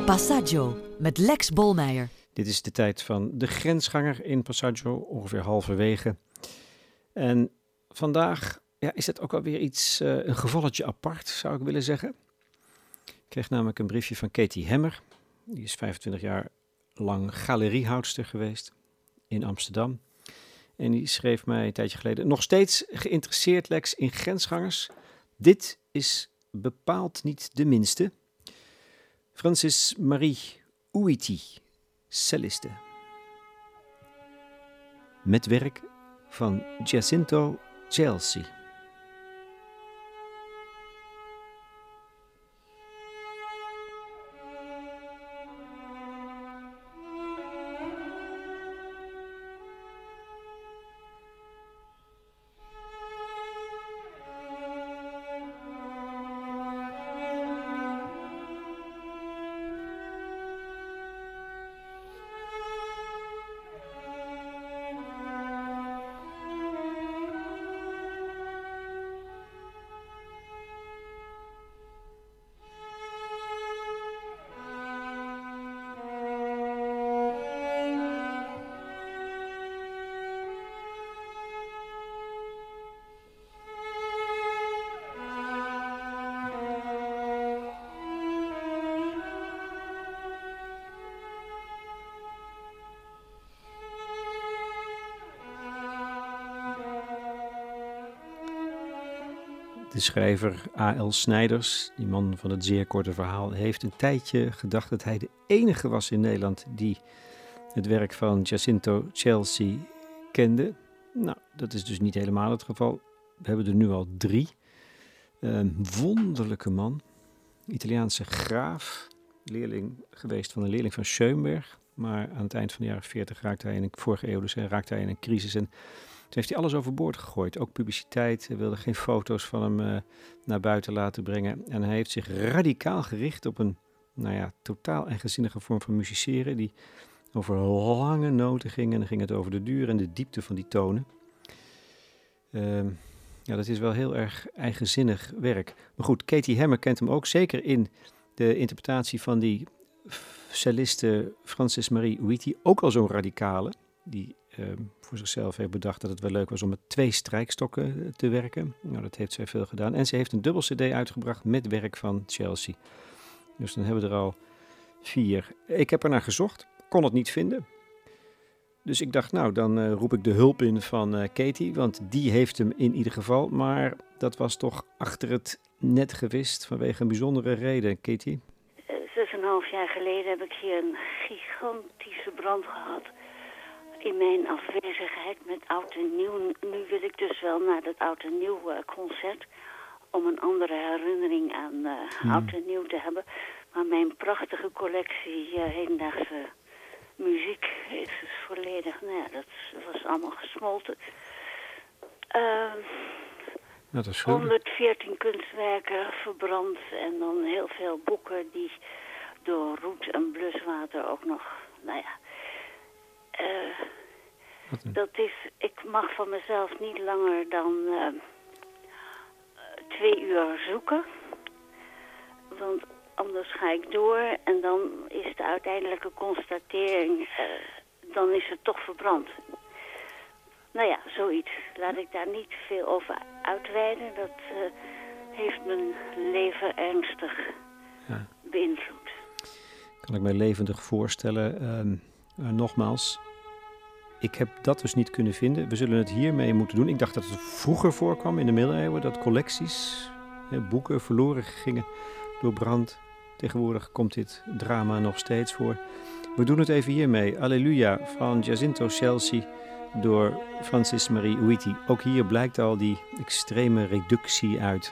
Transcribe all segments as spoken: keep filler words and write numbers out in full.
Passaggio met Lex Bolmeijer. Dit is de tijd van de grensganger in Passaggio, ongeveer halverwege. En vandaag ja, is het ook alweer iets, uh, een gevalletje apart, zou ik willen zeggen. Ik kreeg namelijk een briefje van Katie Hemmer. Die is vijfentwintig jaar lang galeriehoudster geweest in Amsterdam. En die schreef mij een tijdje geleden: nog steeds geïnteresseerd, Lex, in grensgangers. Dit is bepaald niet de minste. Francis Marie Uiti, celliste. Met werk van Giacinto Chelsea. De schrijver A L Snijders, die man van het zeer korte verhaal, heeft een tijdje gedacht dat hij de enige was in Nederland die het werk van Giacinto Chelsea kende. Nou, dat is dus niet helemaal het geval. We hebben er nu al drie. Een wonderlijke man, Italiaanse graaf, leerling geweest van een leerling van Schoenberg. Maar aan het eind van de jaren veertig raakte hij in een vorige eeuw dus raakte hij in een crisis en toen heeft hij alles overboord gegooid, ook publiciteit. Hij wilde geen foto's van hem uh, naar buiten laten brengen. En hij heeft zich radicaal gericht op een, nou ja, totaal eigenzinnige vorm van musiceren, die over lange noten ging. En dan ging het over de duur en de diepte van die tonen. Uh, ja, dat is wel heel erg eigenzinnig werk. Maar goed, Katie Hemmer kent hem ook, zeker in de interpretatie van die celliste Francis Marie Uiti, ook al zo'n radicale, die uh, voor zichzelf heeft bedacht dat het wel leuk was om met twee strijkstokken te werken. Nou, dat heeft zij veel gedaan. En ze heeft een dubbel cd uitgebracht met werk van Chelsea. Dus dan hebben we er al vier. Ik heb er naar gezocht, kon het niet vinden. Dus ik dacht, nou, dan uh, roep ik de hulp in van uh, Katie, want die heeft hem in ieder geval. Maar dat was toch achter het net gewist vanwege een bijzondere reden, Katie. Zes en een half jaar geleden heb ik hier een gigantische brand gehad. In mijn afwezigheid met oud en nieuw. Nu wil ik dus wel naar dat oud en nieuw uh, concert. Om een andere herinnering aan uh, hmm. oud en nieuw te hebben. Maar mijn prachtige collectie uh, hedendaagse muziek is dus volledig. Nou ja, dat was allemaal gesmolten. Uh, dat is honderdveertien kunstwerken verbrand. En dan heel veel boeken die door roet en bluswater ook nog. Nou ja. Uh, dat is, ik mag van mezelf niet langer dan uh, twee uur zoeken. Want anders ga ik door en dan is de uiteindelijke constatering, uh, dan is het toch verbrand. Nou ja, zoiets. Laat ik daar niet veel over uitweiden. Dat uh, heeft mijn leven ernstig ja. beïnvloed. Kan ik mij levendig voorstellen. Um, uh, nogmaals, ik heb dat dus niet kunnen vinden. We zullen het hiermee moeten doen. Ik dacht dat het vroeger voorkwam in de middeleeuwen, dat collecties, hè, boeken verloren gingen door brand. Tegenwoordig komt dit drama nog steeds voor. We doen het even hiermee. Alleluia van Giacinto Chelsea door Francis Marie Uiti. Ook hier blijkt al die extreme reductie uit.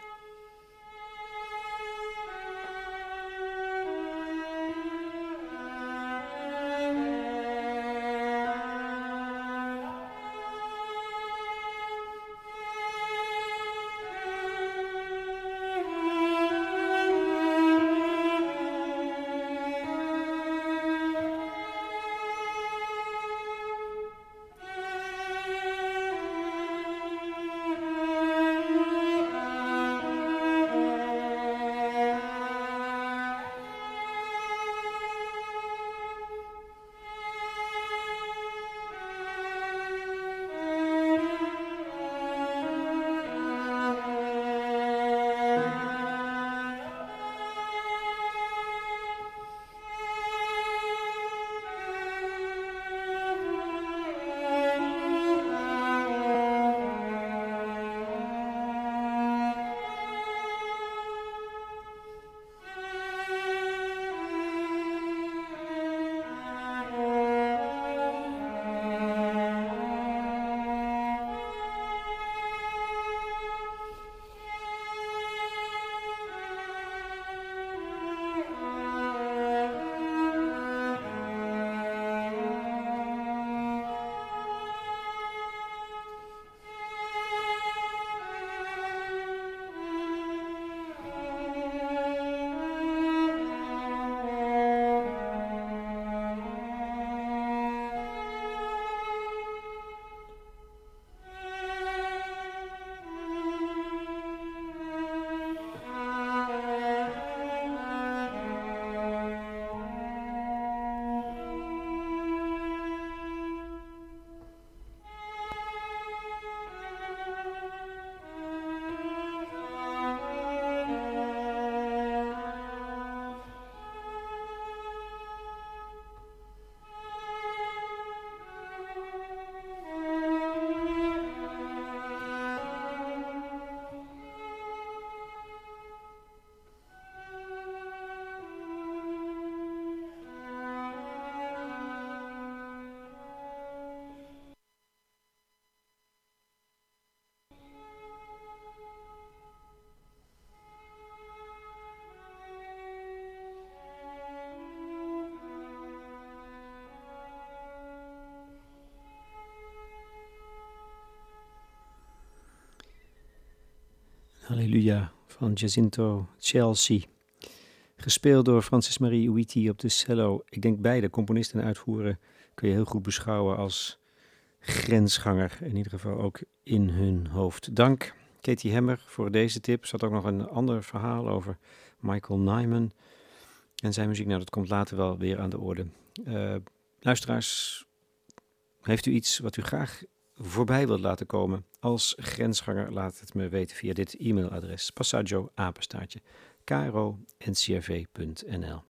Halleluja van Jacinto Chelsea. Gespeeld door Francis Marie Ouiti op de cello. Ik denk beide, componist en uitvoerder, kun je heel goed beschouwen als grensganger. In ieder geval ook in hun hoofd. Dank Katie Hemmer voor deze tip. Er zat ook nog een ander verhaal over Michael Nyman. En zijn muziek, nou dat komt later wel weer aan de orde. Uh, luisteraars, heeft u iets wat u graag voorbij wilt laten komen als grensganger? Laat het me weten via dit e-mailadres passaggio apenstaartje k r o n c r v punt n l.